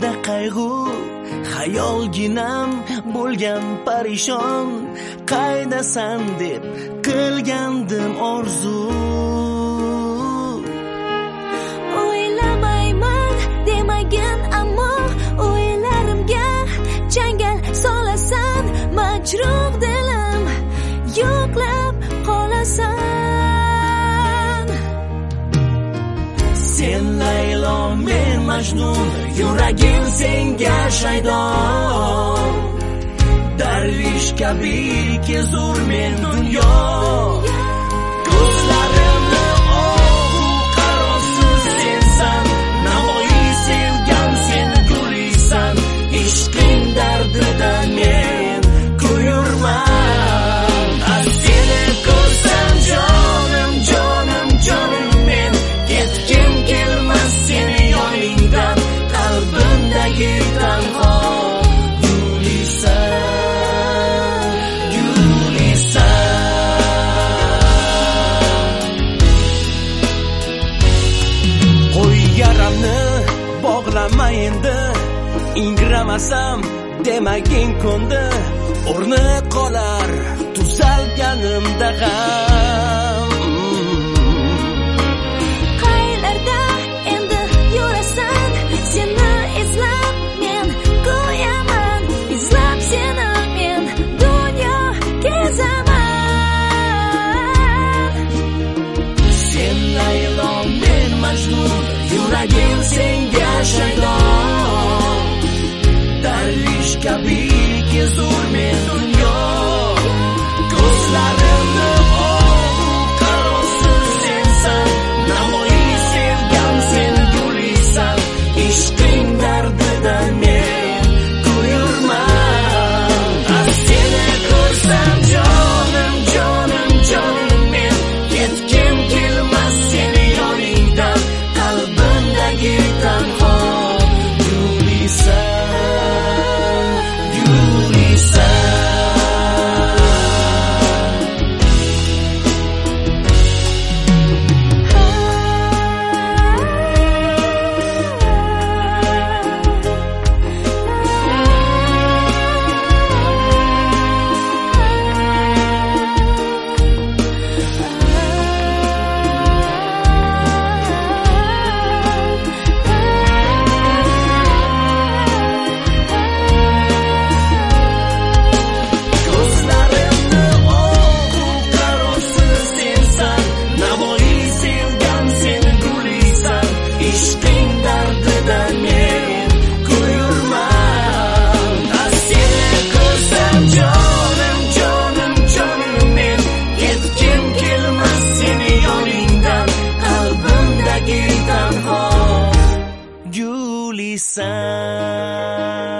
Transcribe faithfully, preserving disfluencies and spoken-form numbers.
ko'nglimda qayg'u, xayolginam bo'lgan parishon, qaydasan deb qilgandim orzu. O'ylamayman demagin ammo o'ylarimga jangal solasan, majruh dilim yo'qlab qolasan. Sen Laylo, men Majnun, yuragim senga shaydon. Darvish kabi kezur men dunyo. Ko'zlarimni ohu qarovsiz sensan, Navoiy sevgan sen gulisan. Ishqing dardida men kuyurman. Seni ko'rsam jonim, jonim, jonim men, ketgim kelmas seni yoningdan, qalbimdagi tanho Gulisan, Gulisan. Qo'y yaramni bog'lama endi, ingramasam demagin ko'ndi, o'rni qolar tuzalganimda g'am. Qaylarda endi yurasan, seni izlab men go'yaman, izlab seni men dunyo kezaman. Sen Laylo, men Majnun, yuragim senga shaydon. Darvish kabi kezur men dunyo. Ko'zlarimni ohu qarovsiz sensan, Navoiy sevgan sen gulisan. Ishqing dardida men kuyurman. Seni ko'rsam jonim, jonim, jonim men, ketgim kelmas seni yoningdan, qalbimdagi tanho Gulisan. Gulisan.